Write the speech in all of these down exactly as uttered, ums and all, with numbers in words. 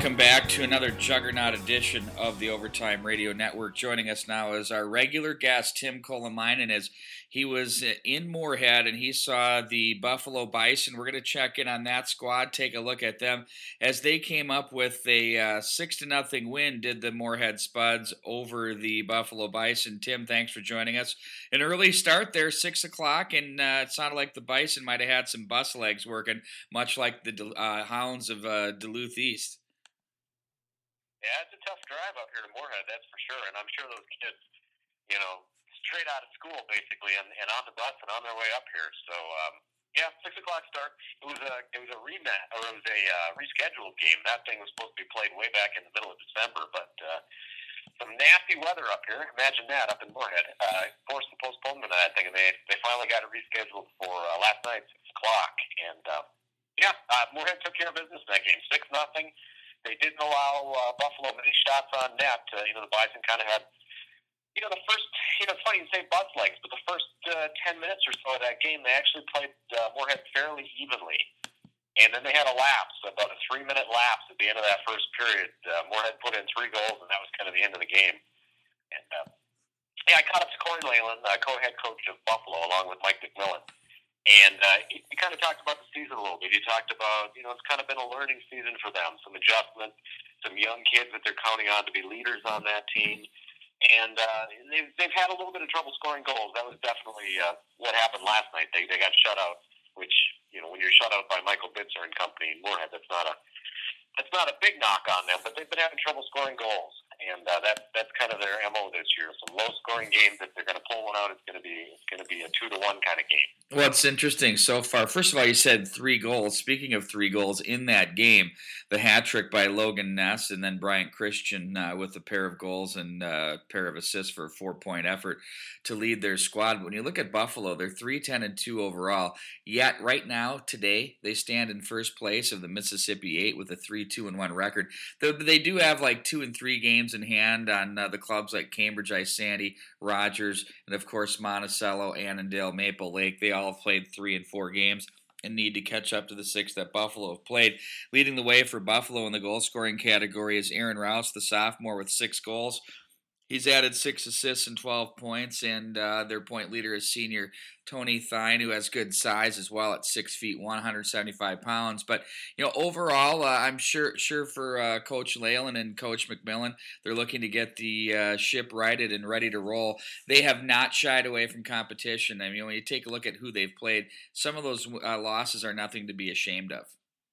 Welcome back to another Juggernaut edition of the Overtime Radio Network. Joining us now is our regular guest, Tim Kolamainen, as he was in Moorhead and he saw the Buffalo Bison. We're going to check in on that squad, take a look at them as they came up with a uh, six to nothing win. Did the Moorhead Spuds over the Buffalo Bison? Tim, thanks for joining us. An early start there, six o'clock, and uh, it sounded like the Bison might have had some bus legs working, much like the uh, Hounds of uh, Duluth East. Yeah, it's a tough drive up here to Moorhead, that's for sure. And I'm sure those kids, you know, straight out of school basically, and, and on the bus and on their way up here. So, um, yeah, six o'clock start. It was a it was a rematch, or it was a uh, rescheduled game. That thing was supposed to be played way back in the middle of December, but uh, some nasty weather up here. Imagine that up in Moorhead. Uh, forced the postponement of that thing, and they they finally got it rescheduled for uh, last night, six o'clock. And uh, yeah, uh, Moorhead took care of business in that game, six nothing. They didn't allow uh, Buffalo many shots on net. Uh, you know, the Bison kind of had, you know, the first, you know, it's funny you say bus legs, but the first uh, ten minutes or so of that game, they actually played uh, Moorhead fairly evenly. And then they had a lapse, about a three-minute lapse at the end of that first period. Uh, Moorhead put in three goals, and that was kind of the end of the game. And, uh, yeah, I caught up to Corey Leyland, uh, co-head coach of Buffalo, along with Mike McMillan. And uh, he, he kind of talked about the season a little bit. He talked about, you know, it's kind of been a learning season for them, some adjustment, some young kids that they're counting on to be leaders on that team. And uh, they've, they've had a little bit of trouble scoring goals. That was definitely uh, what happened last night. They they got shut out, which, you know, when you're shut out by Michael Bitzer and company in Moorhead, that's not a that's not a big knock on them, but they've been having trouble scoring goals. And uh, that, that's kind of their M O this year. Some low-scoring games. If they're going to pull one out, it's going to be it's going to be a two-to-one kind of game. Well, it's interesting so far. First of all, you said three goals. Speaking of three goals in that game, the hat trick by Logan Ness and then Bryant Christian uh, with a pair of goals and a uh, pair of assists for a four-point effort to lead their squad. But when you look at Buffalo, they're three ten and two overall. Yet right now, today, they stand in first place of the Mississippi eight with a three two and one record. Though they do have like two and three games in hand on uh, the clubs like Cambridge, Isanti, Rogers, and of course Monticello, Annandale, Maple Lake. They all have played three and four games and need to catch up to the six that Buffalo have played. Leading the way for Buffalo in the goal-scoring category is Aaron Rouse, the sophomore, with six goals. He's added six assists and twelve points, and uh, their point leader is senior Tony Thine, who has good size as well at six feet, one hundred seventy-five pounds. But, you know, overall, uh, I'm sure sure for uh, Coach Leyland and Coach McMillan, they're looking to get the uh, ship righted and ready to roll. They have not shied away from competition. I mean, when you take a look at who they've played, some of those uh, losses are nothing to be ashamed of.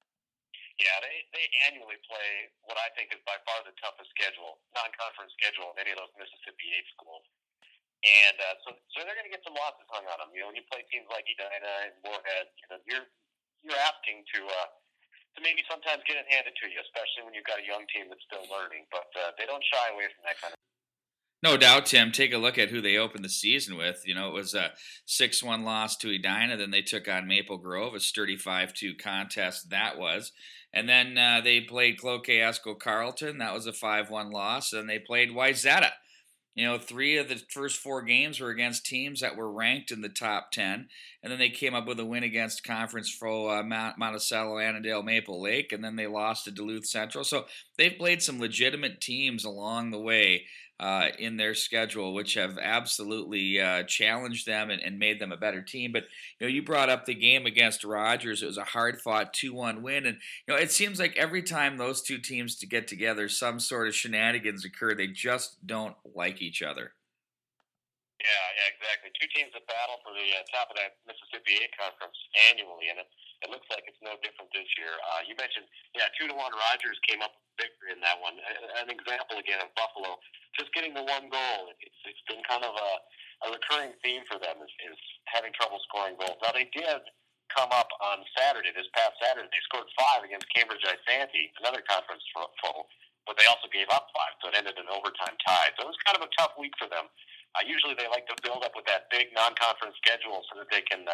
Yeah, they, they annually play what I think is by far the toughest schedule, non-conference schedule in any of those Mississippi eight schools. And uh, so so they're going to get some losses hung on them. You know, when you play teams like Edina and Moorhead, you know, you're you're asking to uh, to maybe sometimes get it handed to you, especially when you've got a young team that's still learning. But uh, they don't shy away from that kind of. No doubt, Tim. Take a look at who they opened the season with. You know, it was a six one loss to Edina. Then they took on Maple Grove, a sturdy five two contest that was. And then uh, they played Cloquet-Esco Carleton. That was a five one loss. And they played Wayzata. You know, three of the first four games were against teams that were ranked in the top ten. And then they came up with a win against conference foe uh, Mount, Monticello, Annandale, Maple Lake. And then they lost to Duluth Central. So they've played some legitimate teams along the way uh, in their schedule, which have absolutely uh, challenged them and, and made them a better team. But, you know, you brought up the game against Rogers. It was a hard-fought two one win. And, you know, it seems like every time those two teams to get together, some sort of shenanigans occur. They just don't like each other. Yeah, yeah, exactly. Two teams that battle for the uh, top of that Mississippi eight conference annually, and it, it looks like it's no different this year. Uh, you mentioned, yeah, two to one. Rogers came up with victory in that one. An example again of Buffalo just getting the one goal. It's it's been kind of a, a recurring theme for them is, is having trouble scoring goals. Now they did come up on Saturday, this past Saturday. They scored five against Cambridge Isanti, another conference foe, but they also gave up five, so it ended in overtime tie. So it was kind of a tough week for them. Uh, usually they like to build up with that big non-conference schedule so that they can uh,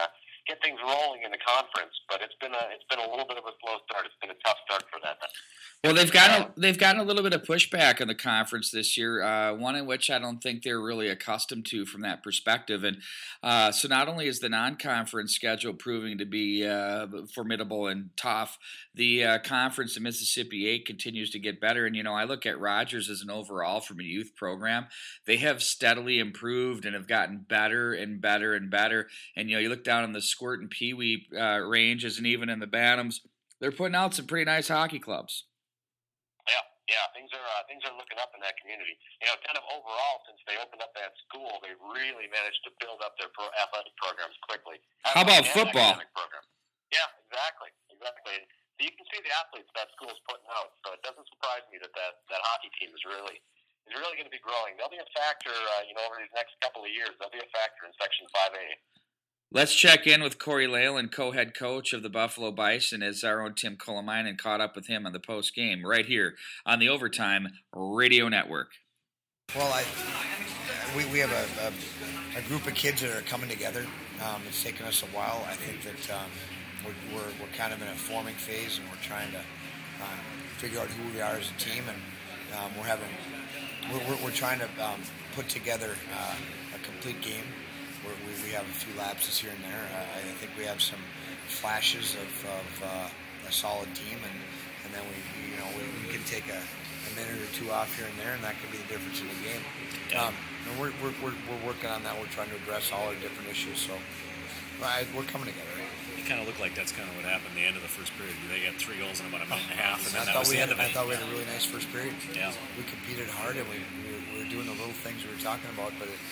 get things rolling in the conference. But it's been a it's been a little bit of a slow start. It's been a tough start for them. Well, they've gotten a, they've gotten a little bit of pushback in the conference this year, uh, one in which I don't think they're really accustomed to from that perspective. And uh, so not only is the non-conference schedule proving to be uh, formidable and tough, the uh, conference in Mississippi eight continues to get better. And, you know, I look at Rogers as an overall from a youth program. They have steadily improved and have gotten better and better and better. And, you know, you look down in the squirt and peewee uh, ranges and even in the Bantams, they're putting out some pretty nice hockey clubs. Yeah, yeah, things are uh, things are looking up in that community. You know, kind of overall, since they opened up that school, they really managed to build up their pro athletic programs quickly. How about football? Program. Yeah, exactly, exactly. So you can see the athletes that school is putting out. So it doesn't surprise me that that, that hockey team is really is really going to be growing. They'll be a factor, uh, you know, over these next couple of years. They'll be a factor in Section five A. Let's check in with Corey Leyland, co-head coach of the Buffalo Bison, as our own Tim Kolamainen caught up with him on the post-game right here on the Overtime Radio Network. Well, I, we, we have a, a, a group of kids that are coming together. Um, it's taken us a while. I think that um, we're, we're, we're kind of in a forming phase, and we're trying to um, figure out who we are as a team, and um, we're having we're, we're, we're trying to um, put together uh, a complete game. We're, we we have a few lapses here and there. Uh, I think we have some flashes of, of uh, a solid team, and, and then we you know we, we can take a, a minute or two off here and there, and that could be the difference in the game. Um, and we're, we're we're we're working on that. We're trying to address all our different issues. So I, we're coming together. It kind of looked like that's kind of what happened at the end of the first period. They got three goals in about a minute and a half, and then I that was the had, end of it. I thought we had a really nice first period. Yeah, we competed hard, and we we were, we were doing the little things we were talking about, but. It,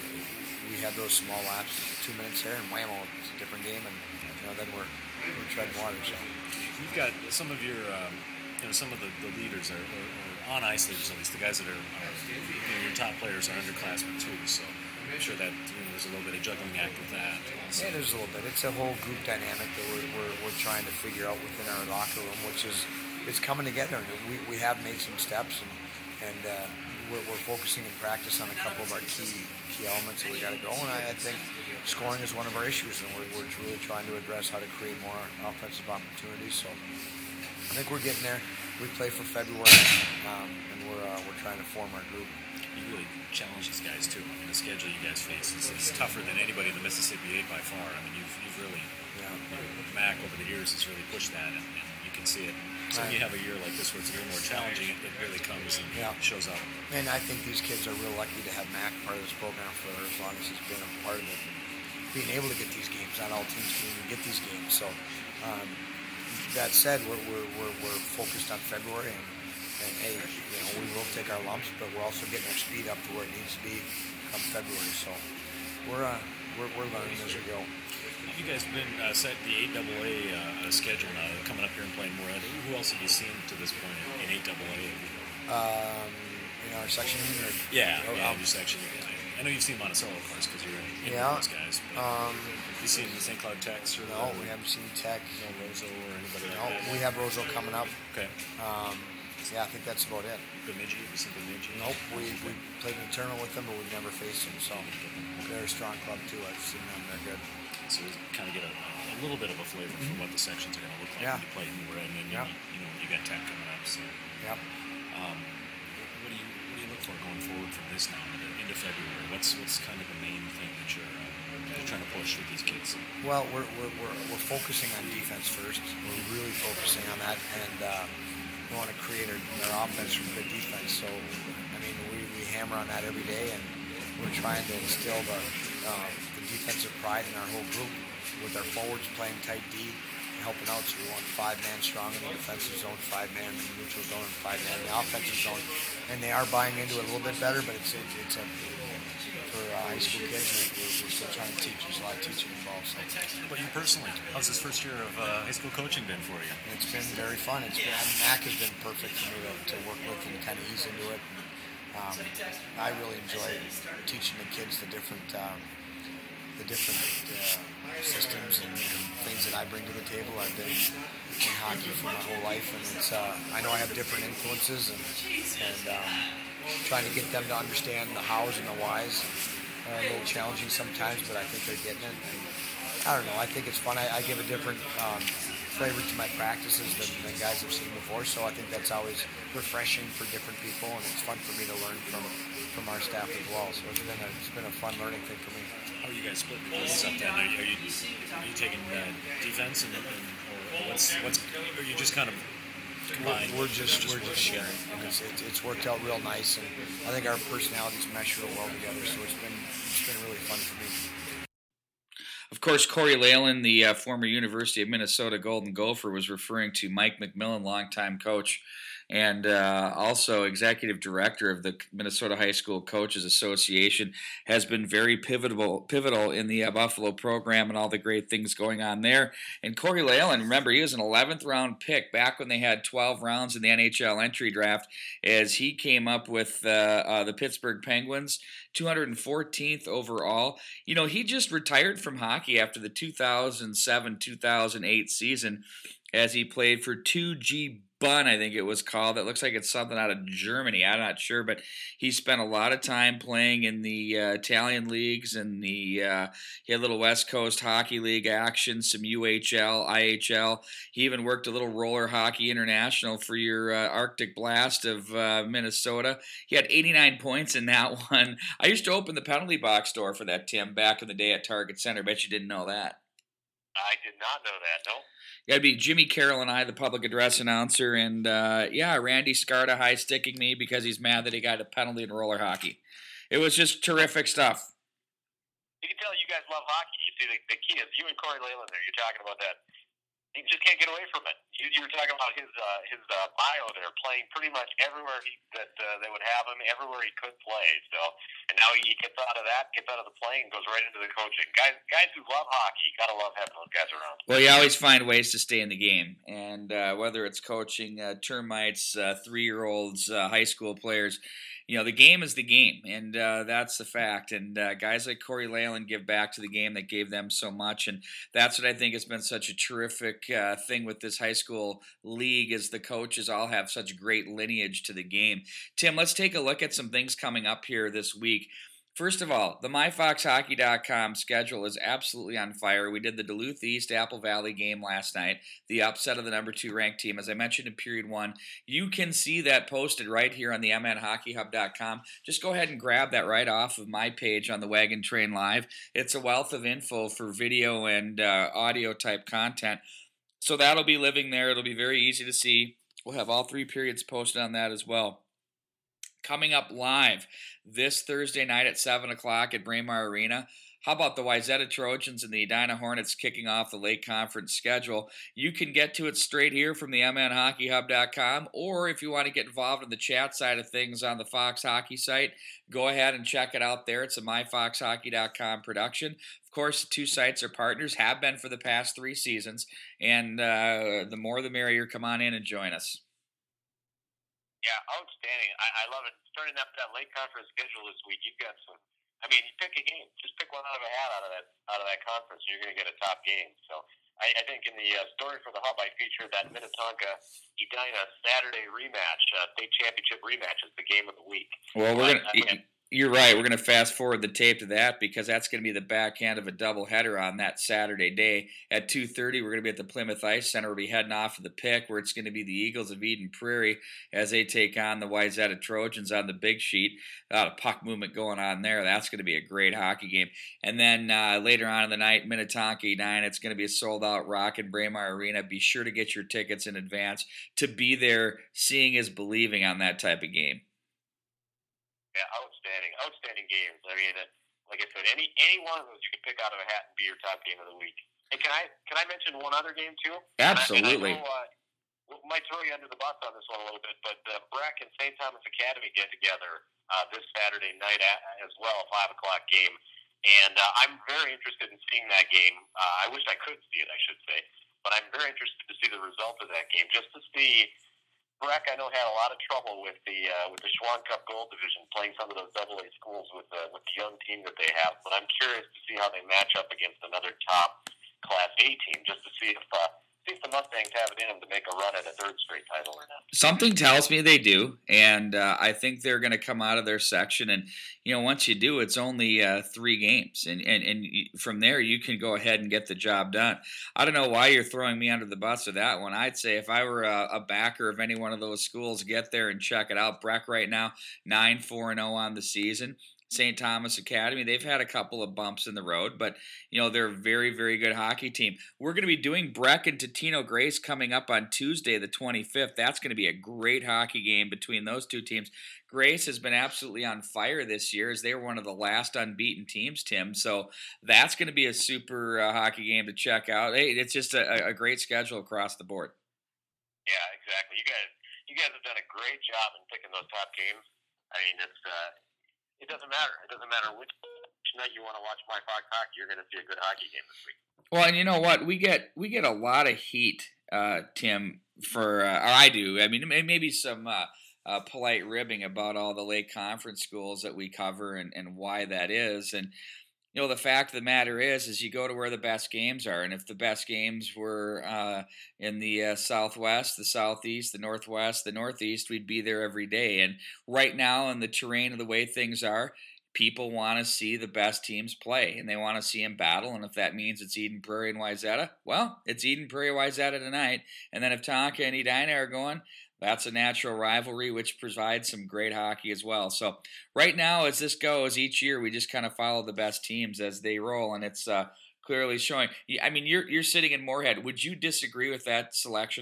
we had those small laps, two minutes there, and whammo, it's a different game, and you know, then we're we're treading water. So you've got some of your, um, you know, some of the, the leaders are, or, or on ice leaders, at least the guys that are, are you know, your top players are underclassmen too. So I'm sure that you know, there's a little bit of juggling act with that. So. Yeah, there's a little bit. It's a whole group dynamic that we're we're, we're trying to figure out within our locker room, which is it's coming together. We we have made some steps, and and. Uh, We're, we're focusing in practice on a couple of our key key elements that we got to go, and I, I think scoring is one of our issues, and we're, we're really trying to address how to create more offensive opportunities. So I think we're getting there. We play for February, um, and we're uh, we're trying to form our group. You really challenge these guys too. I mean, the schedule you guys face is, is tougher than anybody in the Mississippi eight by far. I mean, you've you've really, yeah. you know, Mac over the years has really pushed that, and, and you can see it. So when you have a year like this where it's a little more challenging, it, it really comes and yeah. shows up. And I think these kids are real lucky to have Mac part of this program for as long as he's been a part of it. Being able to get these games, not all teams can even get these games. So um, that said, we're, we're, we're, we're focused on February, and, and hey, you know, we will take our lumps, but we're also getting our speed up to where it needs to be come February. So we're, uh, we're, we're learning as we go. You guys have been uh, set the eight double A uh, schedule now, coming up here and playing more. Who else have you seen to this point in eight double A? Um, in our section? Or, yeah, or, yeah, um, your section. I know you've seen Monticello, of course, because you're in, in yeah, those guys. But um, have you seen the Saint Cloud Techs? Or no, the, we haven't seen Tech. No Roseau or anybody no, like that? We have Roseau coming up. Okay. Um, yeah, I think that's about it. Bemidji? Have you seen Bemidji? Nope, we, we played an internal with them, but we've never faced them, so they're a strong club too. I've seen them, they're good. So we kind of get a, a little bit of a flavor mm-hmm. for what the sections are going to look like yeah. when you play in Red, and then yeah. you, you know you got Tech coming up. So, yep. Um, what do you what do you look for going forward from this now into, into February? What's what's kind of the main thing that you're, uh, you're trying to push with these kids? Well, we're we're we're, we're focusing on defense first. We're really focusing on that, and uh, we want to create our, our offense from good defense. So, I mean, we, we hammer on that every day, and we're trying to instill the um, the defensive pride in our whole group, with our forwards playing tight D and helping out. So we want five man strong in the defensive zone, five man in the neutral zone, and five man in the offensive zone. And they are buying into it a little bit better, but it's it's, it's a for uh, high school kids, we're, we're still trying to teach. There's a lot of teaching involved. So. How about you personally? How's this first year of uh, high school coaching been for you? It's been very fun. It's been, Mac has been perfect for me to, to work with and kind of ease into it. Um, I really enjoy teaching the kids the different um, the different uh, systems and, and things that I bring to the table. I've been in hockey for my whole life, and it's uh, I know I have different influences, and, and um, trying to get them to understand the hows and the whys are a little challenging sometimes, but I think they're getting it. And I don't know. I think it's fun. I, I give a different um, flavor to my practices than, than guys have seen before. So I think that's always refreshing for different people, and it's fun for me to learn from from our staff as well. So it's been a it's been a fun learning thing for me. How are you guys splitting the business up then? Are you are you, are you taking uh, defense and, and or what's what's are you just kind of combined? We're, we're just, just we're just sharing. And it's, it's it's worked out real nice, and I think our personalities mesh real well together. So it's been it's been really fun for me. Of course, Corey Leyland, the uh, former University of Minnesota Golden Gopher, was referring to Mike McMillan, longtime coach, and uh, also executive director of the Minnesota High School Coaches Association, has been very pivotal pivotal in the uh, Buffalo program and all the great things going on there. And Corey Leyland, remember, he was an eleventh round pick back when they had twelve rounds in the N H L entry draft, as he came up with uh, uh, the Pittsburgh Penguins, two hundred fourteenth overall. You know, he just retired from hockey after the two thousand seven two thousand eight season, as he played for two G Bun, I think it was called. That looks like it's something out of Germany. I'm not sure, but he spent a lot of time playing in the uh, Italian leagues, and the uh, he had a little West Coast Hockey League action, some U H L, I H L. He even worked a little roller hockey international for your uh, Arctic Blast of uh, Minnesota. He had eighty-nine points in that one. I used to open the penalty box store for that, Tim, back in the day at Target Center. Bet you didn't know that. I did not know that, no. That'd be Jimmy Carroll and I, the public address announcer, and uh, yeah, Randy Scarda high sticking me because he's mad that he got a penalty in roller hockey. It was just terrific stuff. You can tell you guys love hockey. You see, the, the key is you and Corey Leyland there. You're talking about that. You just can't get away from it. You, you were talking about his uh, his uh, bio there, playing pretty much everywhere he that uh, they would have him, everywhere he could play. So, and now he gets out of that, gets out of the playing, and goes right into the coaching. Guys, guys who love hockey, you gotta love having those guys around. Well, you always find ways to stay in the game, and uh, whether it's coaching uh, termites, uh, three-year-olds, uh, high school players. You know, the game is the game, and uh, that's the fact. And uh, guys like Corey Leyland give back to the game that gave them so much, and that's what I think has been such a terrific uh, thing with this high school league, is the coaches all have such great lineage to the game. Tim, let's take a look at some things coming up here this week. First of all, the my fox hockey dot com schedule is absolutely on fire. We did the Duluth East Apple Valley game last night, the upset of the number two ranked team. As I mentioned in period one, you can see that posted right here on the m n hockey hub dot com. Just go ahead and grab that right off of my page on the Wagon Train Live. It's a wealth of info for video and uh, audio type content. So that'll be living there. It'll be very easy to see. We'll have all three periods posted on that as well. Coming up live this Thursday night at seven o'clock at Braemar Arena. How about the Wayzata Trojans and the Edina Hornets kicking off the Lake Conference schedule? You can get to it straight here from the m n hockey hub dot com, or if you want to get involved in the chat side of things on the Fox Hockey site, go ahead and check it out there. It's a my fox hockey dot com production. Of course, the two sites are partners, have been for the past three seasons, and uh, the more the merrier. Come on in and join us. Yeah, outstanding. I, I love it. Starting up that Lake Conference schedule this week, you've got some. I mean, you pick a game. Just pick one out of a hat out of that out of that conference, and you're going to get a top game. So, I, I think in the uh, story for the Hub, I featured that Minnetonka Edina Saturday rematch, uh, state championship rematch, is the game of the week. Well, we're but, going to. You're right. We're going to fast forward the tape to that, because that's going to be the back end of a doubleheader on that Saturday day. At two thirty, we're going to be at the Plymouth Ice Center. We'll be heading off to the Pick, where it's going to be the Eagles of Eden Prairie as they take on the Wayzata Trojans on the big sheet. A lot of puck movement going on there. That's going to be a great hockey game. And then uh, later on in the night, Minnetonka Edina, it's going to be a sold-out Rockin' Braemar Arena. Be sure to get your tickets in advance to be there. Seeing is believing on that type of game. Yeah, outstanding, outstanding games. I mean, like I said, any any one of those you can pick out of a hat and be your top game of the week. And can I can I mention one other game too? Absolutely. And I, and I know, uh, we might throw you under the bus on this one a little bit, but uh, Breck and Saint Thomas Academy get together uh, this Saturday night at, as well, a five o'clock game. And uh, I'm very interested in seeing that game. Uh, I wish I could see it, I should say, but I'm very interested to see the result of that game, just to see. Breck, I know, had a lot of trouble with the uh, with the Schwann Cup Gold Division, playing some of those double A schools with uh, with the young team that they have. But I'm curious to see how they match up against another top Class A team, just to see if uh, see if the Mustangs have it in them to make a run at a third straight title or not. Something tells me they do, and uh, I think they're going to come out of their section. And you know, once you do, it's only uh, three games, and, and and from there you can go ahead and get the job done. I don't know why you're throwing me under the bus with that one. I'd say if I were a, a backer of any one of those schools, get there and check it out. Breck right now nine four and zero on the season. Saint Thomas Academy, they've had a couple of bumps in the road, but, you know, they're a very, very good hockey team. We're going to be doing Breck and Totino Grace coming up on Tuesday, the twenty-fifth. That's going to be a great hockey game between those two teams. Grace has been absolutely on fire this year as they were one of the last unbeaten teams, Tim. So that's going to be a super uh, hockey game to check out. Hey, it's just a, a great schedule across the board. Yeah, exactly. You guys, you guys have done a great job in picking those top games. I mean, it's uh, it doesn't matter. It doesn't matter which night you want to watch my Fox hockey. You're going to see a good hockey game this week. Well, and you know what? We get we get a lot of heat, uh, Tim, for uh, or I do. I mean, maybe some uh, uh, polite ribbing about all the Lake Conference schools that we cover and, and why that is. And you know, the fact of the matter is, is you go to where the best games are, and if the best games were uh, in the uh, Southwest, the Southeast, the Northwest, the Northeast, we'd be there every day. And right now, in the terrain of the way things are, people want to see the best teams play, and they want to see them battle. And if that means it's Eden Prairie and Wayzata, well, it's Eden Prairie Wayzata tonight. And then if Tonka and Edina are going, that's a natural rivalry, which provides some great hockey as well. So right now, as this goes, each year we just kind of follow the best teams as they roll, and it's uh, clearly showing. I mean, you're you're sitting in Moorhead. Would you disagree with that selection?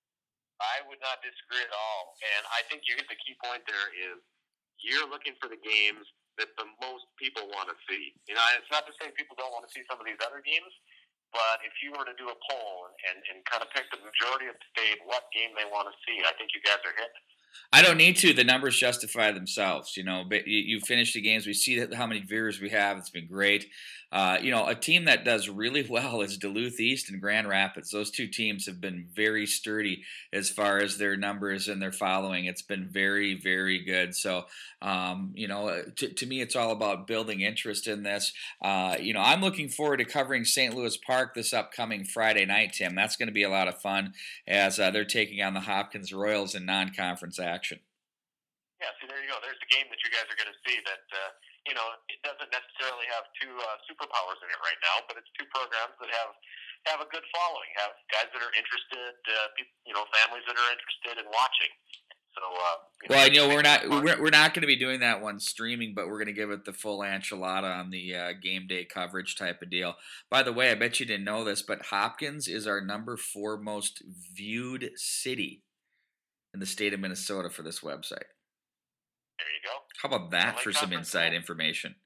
I would not disagree at all, and I think you hit the key point there is you're looking for the games that the most people want to see. You know, it's not to say people don't want to see some of these other games, but if you were to do a poll and, and kind of pick the majority of the state what game they want to see, I think you guys are hitting it. I don't need to. The numbers justify themselves. You know, but you, you finish the games. We see that how many viewers we have. It's been great. Uh, you know, a team that does really well is Duluth East and Grand Rapids. Those two teams have been very sturdy as far as their numbers and their following. It's been very, very good. So, um, you know, to, to me, it's all about building interest in this. Uh, you know, I'm looking forward to covering Saint Louis Park this upcoming Friday night, Tim. That's going to be a lot of fun as uh, they're taking on the Hopkins Royals in non-conference action. Yeah, see, there you go. There's the game that you guys are going to see that, uh, you know, it doesn't necessarily have two uh, superpowers in it right now, but it's two programs that have have a good following, have guys that are interested, uh, people, you know, families that are interested in watching. So, uh, you well, know, you know, we're not we're, we're not going to be doing that one streaming, but we're going to give it the full enchilada on the uh, game day coverage type of deal. By the way, I bet you didn't know this, but Hopkins is our number four most viewed city in the state of Minnesota for this website. There you go. How about that for some inside cool. information?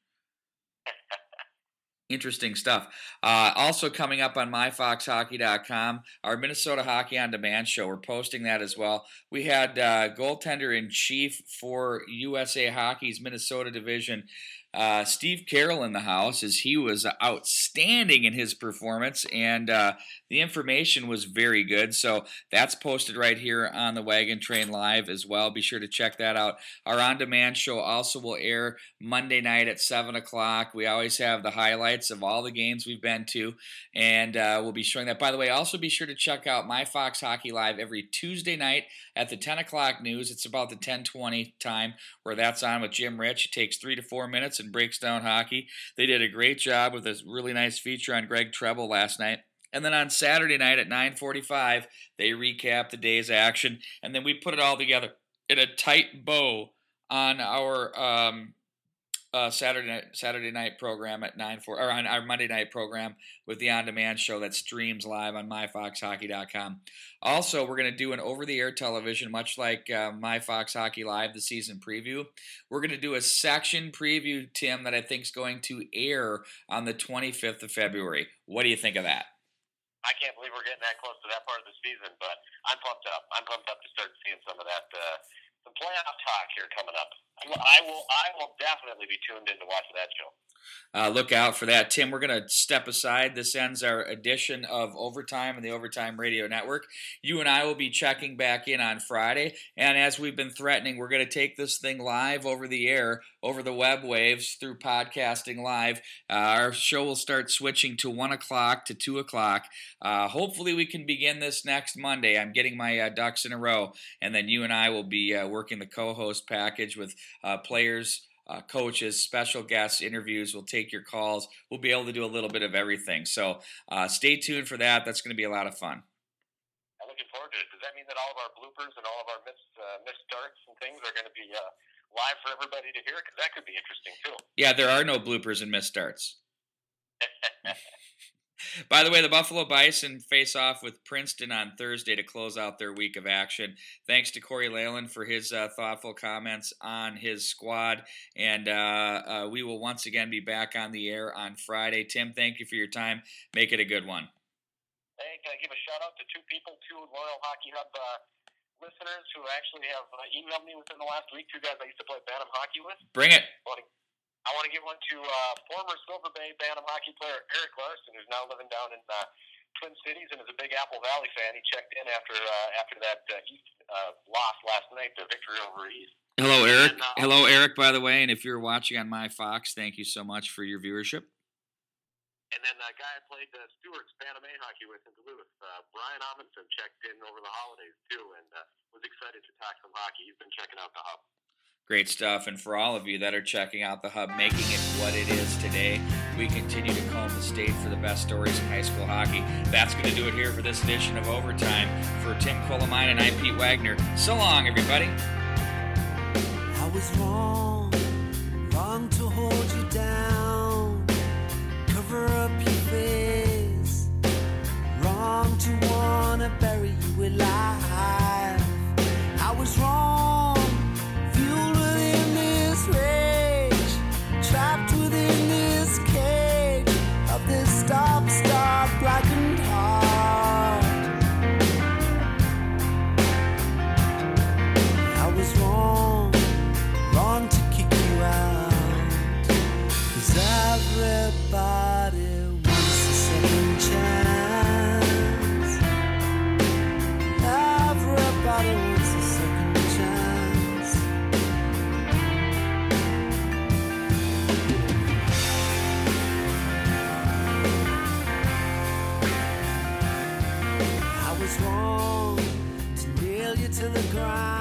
Interesting stuff. Uh, also coming up on my fox hockey dot com, our Minnesota Hockey on Demand show. We're posting that as well. We had uh, goaltender in chief for U S A Hockey's Minnesota division, uh, Steve Carroll, in the house, as he was outstanding in his performance, and uh, the information was very good. So that's posted right here on the Wagon Train Live as well. Be sure to check that out. Our on-demand show also will air Monday night at seven o'clock. We always have the highlights of all the games we've been to, and uh, we'll be showing that. By the way, also be sure to check out My Fox Hockey Live every Tuesday night at the ten o'clock news. It's about the ten twenty time where that's on with Jim Rich. It takes three to four minutes and breaks down hockey. They did a great job with a really nice feature on Greg Treble last night. And then on Saturday night at nine forty-five, they recap the day's action, and then we put it all together in a tight bow on our um, uh, Saturday night, Saturday night program at nine four or on our Monday night program with the on-demand show that streams live on my fox hockey dot com. Also, we're going to do an over-the-air television, much like uh, My Fox Hockey Live, the season preview. We're going to do a section preview, Tim, that I think is going to air on the twenty-fifth of February. What do you think of that? I can't believe we're getting that close to that part of the season, but I'm pumped up. I'm pumped up to start seeing some of that, uh, some playoff talk here coming up. I will I will definitely be tuned in to watch that show. Uh, look out for that. Tim, we're going to step aside. This ends our edition of Overtime on the Overtime Radio Network. You and I will be checking back in on Friday. And as we've been threatening, we're going to take this thing live over the air, over the web waves, through podcasting live. Uh, our show will start switching to one o'clock to two o'clock. Uh, hopefully we can begin this next Monday. I'm getting my uh, ducks in a row. And then you and I will be uh, working the co-host package with uh, players, Uh, coaches, special guests, interviews. We'll take your calls. We'll be able to do a little bit of everything. So uh, stay tuned for that. That's going to be a lot of fun. I'm looking forward to it. Does that mean that all of our bloopers and all of our missed, uh, missed starts and things are going to be uh, live for everybody to hear? Because that could be interesting, too. Yeah, there are no bloopers and missed starts. By the way, the Buffalo Bison face off with Princeton on Thursday to close out their week of action. Thanks to Corey Leyland for his uh, thoughtful comments on his squad. And uh, uh, we will once again be back on the air on Friday. Tim, thank you for your time. Make it a good one. Hey, can I give a shout-out to two people, two loyal Hockey Hub uh, listeners who actually have uh, emailed me within the last week, two guys I used to play Bantam hockey with. Bring it. I want to give one to uh, former Silver Bay Bantam hockey player Eric Larson, who's now living down in uh, Twin Cities and is a big Apple Valley fan. He checked in after uh, after that uh, East uh, loss last night, the victory over East. Hello, Eric. And, uh, Hello, Eric, by the way. And if you're watching on My Fox, thank you so much for your viewership. And then a guy I played uh, Stewart's Bantam A hockey with in Duluth, uh, Brian Amundsen, checked in over the holidays, too, and uh, was excited to talk some hockey. He's been checking out the Hub. Great stuff. And for all of you that are checking out the Hub, making it what it is today, we continue to comb the state for the best stories in high school hockey. That's going to do it here for this edition of Overtime. For Tim Colomine and I'm Pete Wagner. So long, everybody. I was wrong, wrong to hold you down, cover up your face, wrong to want to bury you alive. I was wrong, fueled within this rage, trapped within this cage of this stop-start blackened heart. I was wrong, wrong to kick you out, 'cause everybody wants a second chance. Everybody wants a second chance. I was wrong to nail you to the ground.